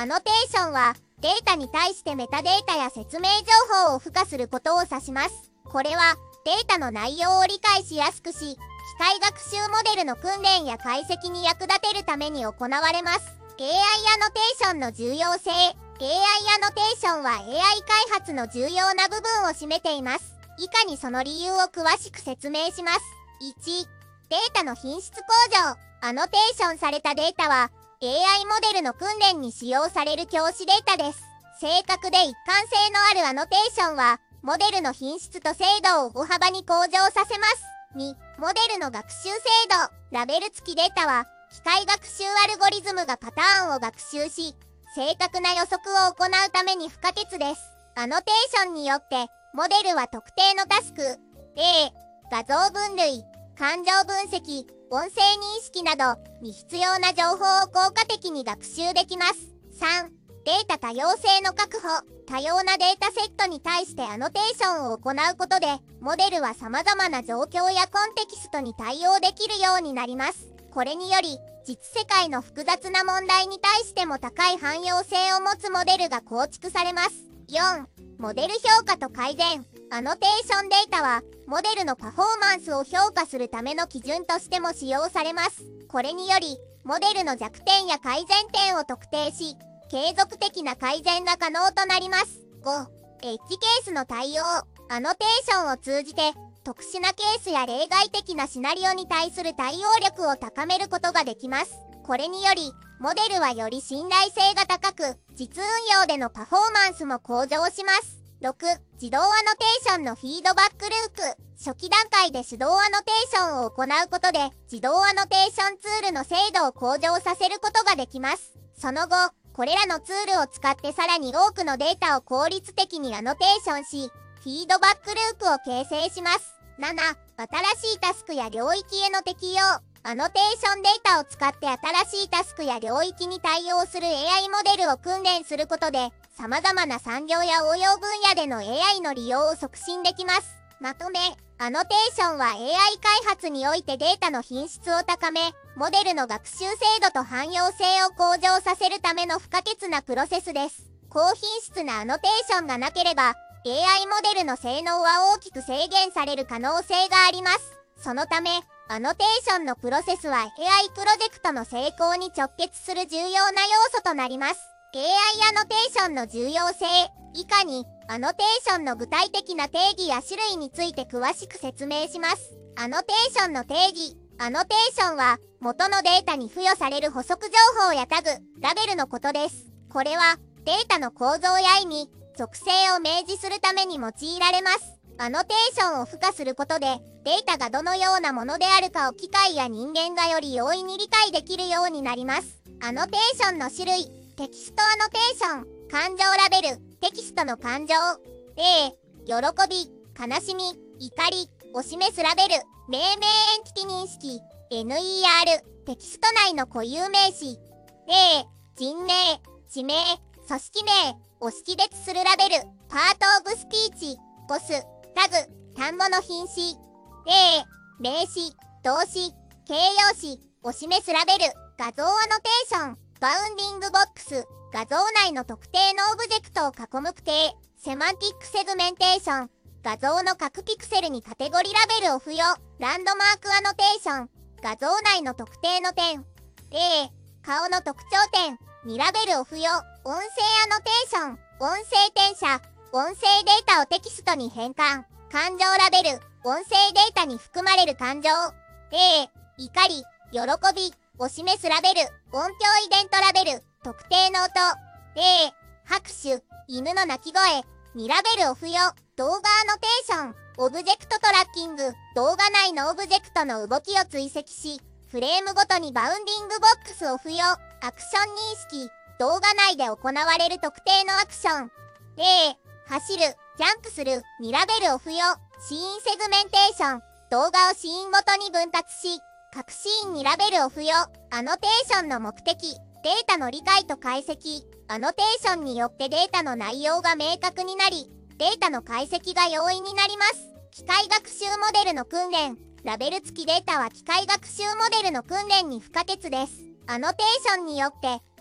アノテーションは、データに対してメタデータや説明情報を付加することを指します。これは、データの内容を理解しやすくし、機械学習モデルの訓練や解析に役立てるために行われます。AI アノテーションの重要性。AI アノテーションは AI 開発の重要な部分を占めています。以下にその理由を詳しく説明します。1、データの品質向上。アノテーションされたデータは、AI モデルの訓練に使用される教師データです。正確で一貫性のあるアノテーションは、モデルの品質と精度を大幅に向上させます。2、モデルの学習精度。ラベル付きデータは、機械学習アルゴリズムがパターンを学習し、正確な予測を行うために不可欠です。アノテーションによって、モデルは特定のタスク、例、画像分類、感情分析、音声認識などに必要な情報を効果的に学習できます。3、データ多様性の確保。多様なデータセットに対してアノテーションを行うことで、モデルは様々な状況やコンテキストに対応できるようになります。これにより、実世界の複雑な問題に対しても高い汎用性を持つモデルが構築されます。4、モデル評価と改善。アノテーションデータは、モデルのパフォーマンスを評価するための基準としても使用されます。これにより、モデルの弱点や改善点を特定し、継続的な改善が可能となります。5、エッジケースの対応。アノテーションを通じて、特殊なケースや例外的なシナリオに対する対応力を高めることができます。これにより、モデルはより信頼性が高く、実運用でのパフォーマンスも向上します。6、自動アノテーションのフィードバックループ。初期段階で手動アノテーションを行うことで、自動アノテーションツールの精度を向上させることができます。その後、これらのツールを使ってさらに多くのデータを効率的にアノテーションし、フィードバックループを形成します。7、新しいタスクや領域への適用。アノテーションデータを使って新しいタスクや領域に対応する AI モデルを訓練することで、様々な産業や応用分野での AI の利用を促進できます。まとめ、アノテーションは AI 開発においてデータの品質を高め、モデルの学習精度と汎用性を向上させるための不可欠なプロセスです。高品質なアノテーションがなければ、AI モデルの性能は大きく制限される可能性があります。そのため、アノテーションのプロセスは AI プロジェクトの成功に直結する重要な要素となります。AI アノテーションの重要性。以下に、アノテーションの具体的な定義や種類について詳しく説明します。アノテーションの定義。アノテーションは、元のデータに付与される補足情報やタグ、ラベルのことです。これは、データの構造や意味、属性を明示するために用いられます。アノテーションを付加することで、データがどのようなものであるかを機械や人間がより容易に理解できるようになります。アノテーションの種類。テキストアノテーション。感情ラベル。テキストの感情。例、喜び、悲しみ、怒りを示すラベル。命名エンティティ認識。NER。テキスト内の固有名詞。例、人名、地名、組織名を識別するラベル。パートオブスピーチ。ボス。タグ、単語の品詞。例、名詞、動詞、形容詞を示すラベル。画像アノテーション。バウンディングボックス。画像内の特定のオブジェクトを囲む区定。セマンティックセグメンテーション。画像の各ピクセルにカテゴリーラベルを付与。ランドマークアノテーション。画像内の特定の点。例、顔の特徴点にラベルを付与。音声アノテーション。音声転写。音声データをテキストに変換。感情ラベル。音声データに含まれる感情。例、怒り、喜びを示すラベル。音響イデントラベル。特定の音。例、拍手、犬の鳴き声にラベルを付与。動画アノテーション。オブジェクトトラッキング。動画内のオブジェクトの動きを追跡し、フレームごとにバウンディングボックスを付与。アクション認識。動画内で行われる特定のアクション。例、走る、ジャンプするにラベルを付与。シーンセグメンテーション。動画をシーンごとに分割し、各シーンにラベルを付与。アノテーションの目的。データの理解と解析。アノテーションによってデータの内容が明確になり、データの解析が容易になります。機械学習モデルの訓練。ラベル付きデータは機械学習モデルの訓練に不可欠です。アノテーションによって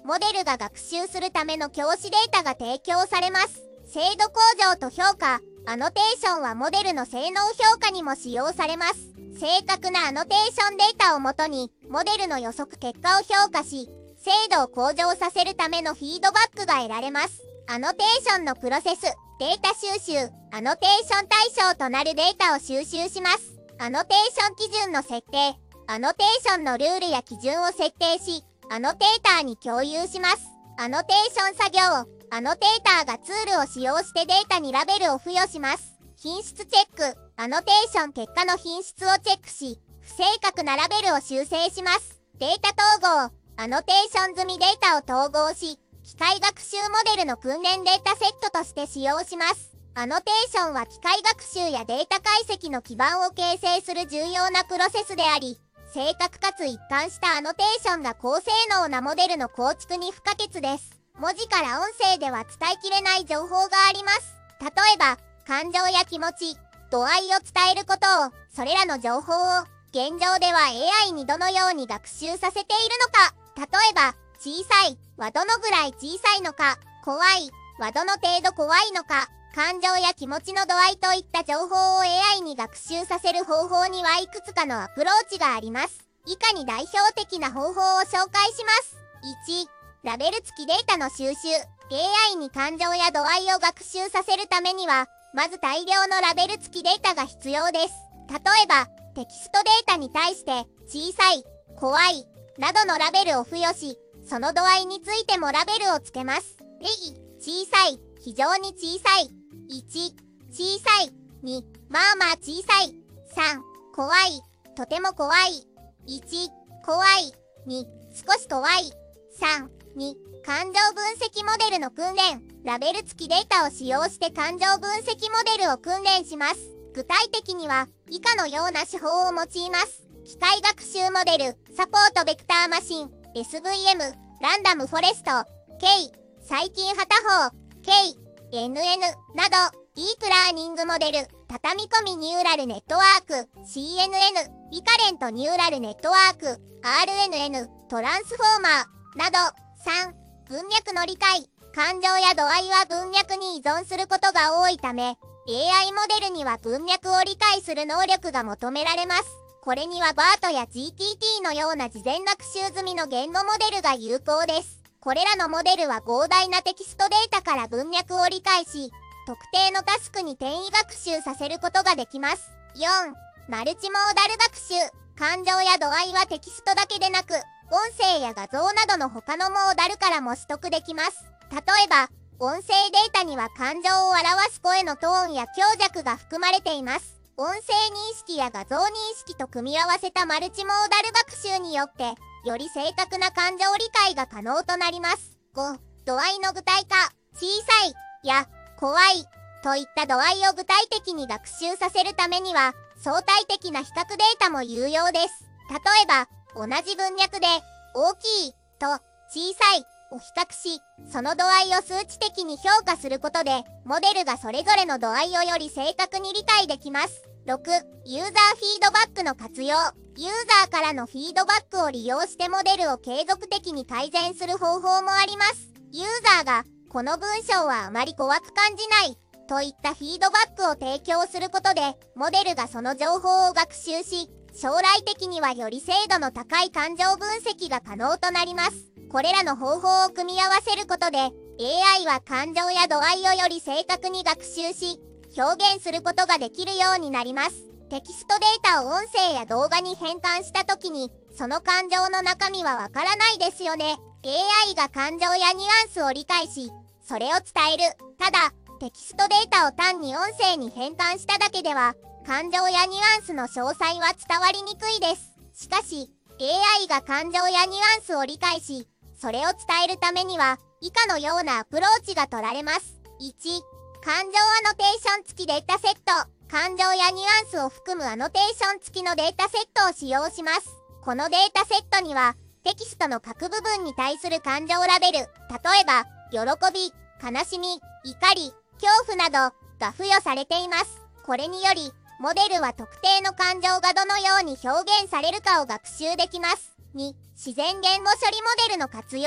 モデルが学習するための教師データが提供されます。精度向上と評価。アノテーションはモデルの性能評価にも使用されます。正確なアノテーションデータをもとに、モデルの予測結果を評価し、精度を向上させるためのフィードバックが得られます。アノテーションのプロセス、データ収集、アノテーション対象となるデータを収集します。アノテーション基準の設定、アノテーションのルールや基準を設定し、アノテーターに共有します。アノテーション作業、アノテーターがツールを使用してデータにラベルを付与します。品質チェック、アノテーション結果の品質をチェックし、不正確なラベルを修正します。データ統合、アノテーション済みデータを統合し、機械学習モデルの訓練データセットとして使用します。アノテーションは機械学習やデータ解析の基盤を形成する重要なプロセスであり、正確かつ一貫したアノテーションが高性能なモデルの構築に不可欠です。文字から音声では伝えきれない情報があります。例えば、感情や気持ち、度合いを伝えることを、それらの情報を、現状では AI にどのように学習させているのか、例えば、小さいはどのぐらい小さいのか、怖いはどの程度怖いのか、感情や気持ちの度合いといった情報を AI に学習させる方法にはいくつかのアプローチがあります。以下に代表的な方法を紹介します。1、ラベル付きデータの収集。AI に感情や度合いを学習させるためには、まず大量のラベル付きデータが必要です。例えば、テキストデータに対して、小さい、怖い、などのラベルを付与し、その度合いについてもラベルを付けます。例、小さい、非常に小さい。1、小さい。2、まあまあ小さい。3、怖い、とても怖い。1、怖い。2、少し怖い。3、2、感情分析モデルの訓練。ラベル付きデータを使用して感情分析モデルを訓練します。具体的には、以下のような手法を用います。機械学習モデル、サポートベクターマシン、SVM、ランダムフォレスト、K、最近片方、K、NN など、ディープラーニングモデル、畳み込みニューラルネットワーク、CNN、リカレントニューラルネットワーク、RNN、トランスフォーマー、など、3、文脈の理解。感情や度合いは文脈に依存することが多いため、AI モデルには文脈を理解する能力が求められます。これには BART や GTT のような事前学習済みの言語モデルが有効です。これらのモデルは膨大なテキストデータから文脈を理解し、特定のタスクに転移学習させることができます。4、マルチモーダル学習。感情や度合いはテキストだけでなく、音声や画像などの他のモーダルからも取得できます。例えば、音声データには感情を表す声のトーンや強弱が含まれています。音声認識や画像認識と組み合わせたマルチモーダル学習によって、より正確な感情理解が可能となります。5、度合いの具体化。小さいや怖いといった度合いを具体的に学習させるためには、相対的な比較データも有用です。例えば、同じ文脈で、大きいと小さいを比較し、その度合いを数値的に評価することで、モデルがそれぞれの度合いをより正確に理解できます。6、ユーザーフィードバックの活用。ユーザーからのフィードバックを利用してモデルを継続的に改善する方法もあります。ユーザーが、この文章はあまり怖く感じない、といったフィードバックを提供することで、モデルがその情報を学習し、将来的にはより精度の高い感情分析が可能となります。これらの方法を組み合わせることで、AI は感情や度合いをより正確に学習し、表現することができるようになります。テキストデータを音声や動画に変換したときに、その感情の中身はわからないですよね。AI が感情やニュアンスを理解し、それを伝える。ただ、テキストデータを単に音声に変換しただけでは、感情やニュアンスの詳細は伝わりにくいです。しかし、AI が感情やニュアンスを理解し、それを伝えるためには、以下のようなアプローチが取られます。1、感情アノテーション付きデータセット。感情やニュアンスを含むアノテーション付きのデータセットを使用します。このデータセットには、テキストの各部分に対する感情ラベル、例えば、喜び、悲しみ、怒り、恐怖などが付与されています。これにより、モデルは特定の感情がどのように表現されるかを学習できます。2、自然言語処理モデルの活用。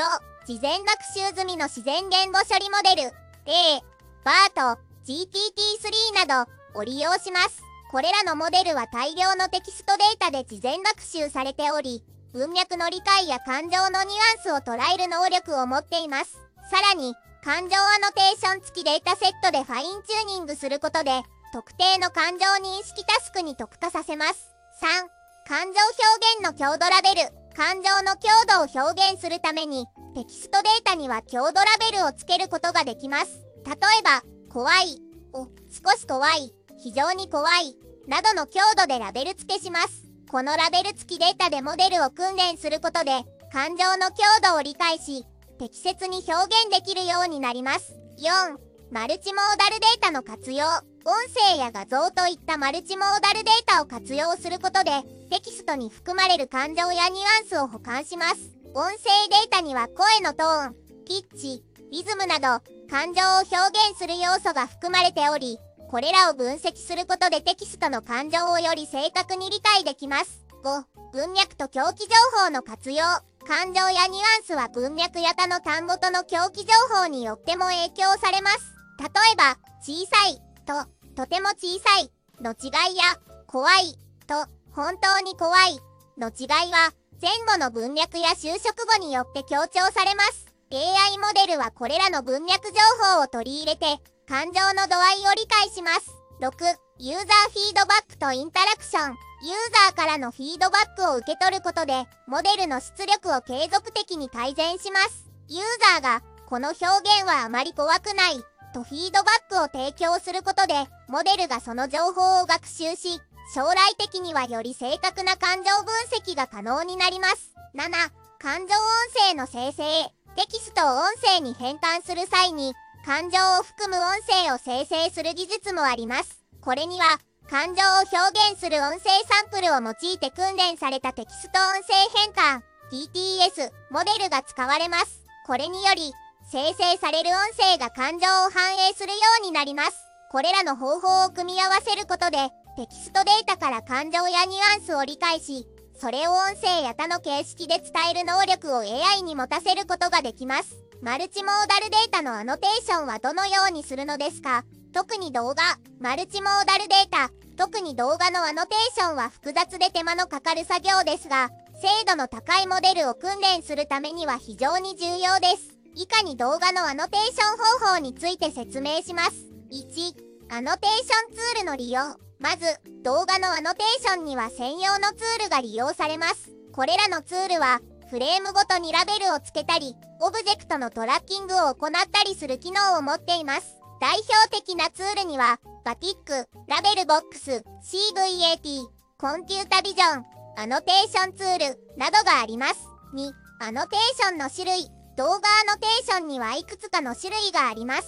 事前学習済みの自然言語処理モデル、例、BART、GPT-3 などを利用します。これらのモデルは大量のテキストデータで事前学習されており、文脈の理解や感情のニュアンスを捉える能力を持っています。さらに、感情アノテーション付きデータセットでファインチューニングすることで、特定の感情認識タスクに特化させます。3、感情表現の強度ラベル。感情の強度を表現するために、テキストデータには強度ラベルをつけることができます。例えば、怖い、少し怖い、非常に怖い、などの強度でラベル付けします。このラベル付きデータでモデルを訓練することで、感情の強度を理解し、適切に表現できるようになります。4、マルチモーダルデータの活用。音声や画像といったマルチモーダルデータを活用することで、テキストに含まれる感情やニュアンスを補完します。音声データには声のトーン、ピッチ、リズムなど、感情を表現する要素が含まれており、これらを分析することでテキストの感情をより正確に理解できます。5、文脈と狂気情報の活用。感情やニュアンスは文脈や他の単語との狂気情報によっても影響されます。例えば、小さいととても小さいの違いや、怖いと本当に怖いの違いは、前後の文脈や修飾語によって強調されます。AI モデルはこれらの文脈情報を取り入れて、感情の度合いを理解します。6、ユーザーフィードバックとインタラクション。ユーザーからのフィードバックを受け取ることで、モデルの出力を継続的に改善します。ユーザーが、この表現はあまり怖くない、とフィードバックを提供することで、モデルがその情報を学習し、将来的にはより正確な感情分析が可能になります。7、感情音声の生成。テキストを音声に変換する際に、感情を含む音声を生成する技術もあります。これには、感情を表現する音声サンプルを用いて訓練されたテキスト音声変換、TTS、モデルが使われます。これにより、生成される音声が感情を反映するようになります。これらの方法を組み合わせることで、テキストデータから感情やニュアンスを理解し、それを音声や他の形式で伝える能力を AI に持たせることができます。マルチモーダルデータのアノテーションはどのようにするのですか？特に動画、マルチモーダルデータ、特に動画のアノテーションは複雑で手間のかかる作業ですが、精度の高いモデルを訓練するためには非常に重要です。以下に動画のアノテーション方法について説明します。1、アノテーションツールの利用。まず、動画のアノテーションには専用のツールが利用されます。これらのツールは、フレームごとにラベルをつけたり、オブジェクトのトラッキングを行ったりする機能を持っています。代表的なツールには、バティック、ラベルボックス、CVAT、コンピュータビジョン、アノテーションツールなどがあります。2、アノテーションの種類。動画アノテーションにはいくつかの種類があります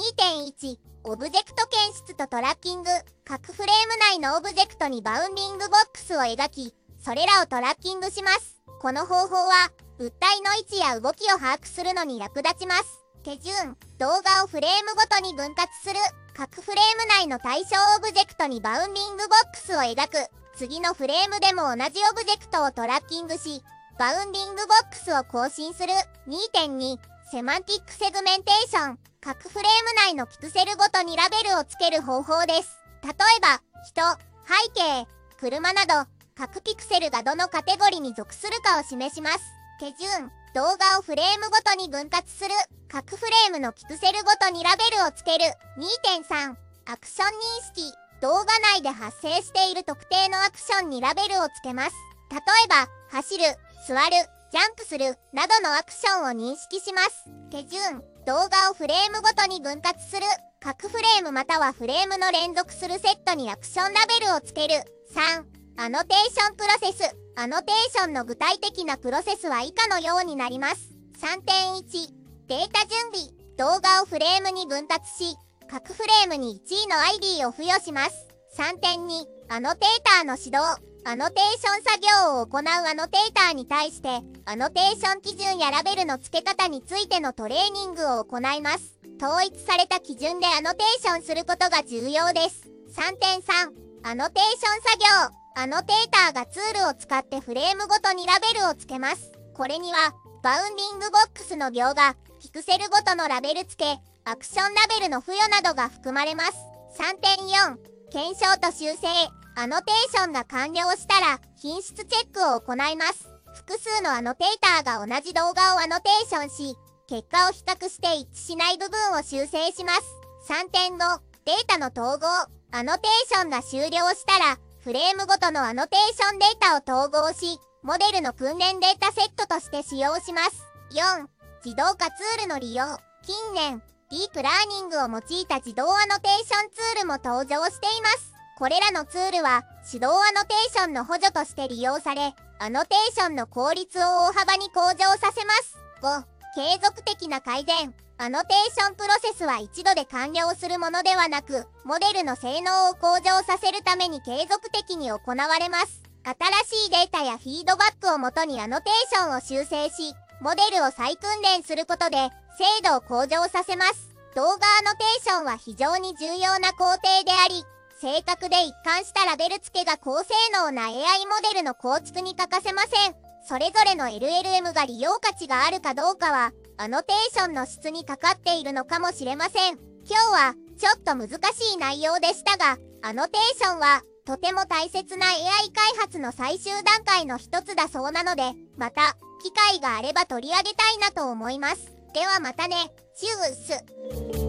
。2.1、オブジェクト検出とトラッキング。各フレーム内のオブジェクトにバウンディングボックスを描き、それらをトラッキングします。この方法は、物体の位置や動きを把握するのに役立ちます。手順、動画をフレームごとに分割する。各フレーム内の対象オブジェクトにバウンディングボックスを描く。次のフレームでも同じオブジェクトをトラッキングし、バウンディングボックスを更新する。2.2、セマンティックセグメンテーション。各フレーム内のピクセルごとにラベルをつける方法です。例えば、人、背景、車など、各ピクセルがどのカテゴリに属するかを示します。手順、動画をフレームごとに分割する。各フレームのピクセルごとにラベルをつける。2.3、アクション認識。動画内で発生している特定のアクションにラベルをつけます。例えば、走る、座る、ジャンプする、などのアクションを認識します。手順、動画をフレームごとに分割する。各フレームまたはフレームの連続するセットにアクションラベルをつける。3、アノテーションプロセス。アノテーションの具体的なプロセスは以下のようになります。3.1、データ準備。動画をフレームに分割し、各フレームに1位の ID を付与します。3.2、アノテーターの指導。アノテーション作業を行うアノテーターに対して、アノテーション基準やラベルの付け方についてのトレーニングを行います。統一された基準でアノテーションすることが重要です。3.3、アノテーション作業。アノテーターがツールを使ってフレームごとにラベルを付けます。これには、 バウンディングボックスの描画、ピクセルごとのラベル付け、アクションラベルの付与などが含まれます。3.4 検証と修正、アノテーションが完了したら品質チェックを行います。複数のアノテーターが同じ動画をアノテーションし、結果を比較して一致しない部分を修正します。3.5 データの統合、アノテーションが終了したら、フレームごとのアノテーションデータを統合し、モデルの訓練データセットとして使用します。4. 自動化ツールの利用。近年、ディープラーニングを用いた自動アノテーションツールも登場しています。これらのツールは、手動アノテーションの補助として利用され、アノテーションの効率を大幅に向上させます。5. 継続的な改善。アノテーションプロセスは一度で完了するものではなく、モデルの性能を向上させるために継続的に行われます。新しいデータやフィードバックをもとにアノテーションを修正し、モデルを再訓練することで、精度を向上させます。動画アノテーションは非常に重要な工程であり、正確で一貫したラベル付けが高性能な AI モデルの構築に欠かせません。それぞれの LLM が利用価値があるかどうかは、アノテーションの質にかかっているのかもしれません。今日は、ちょっと難しい内容でしたが、アノテーションは、とても大切な AI 開発の最終段階の一つだそうなので、また、機会があれば取り上げたいなと思います。ではまたね。チュース。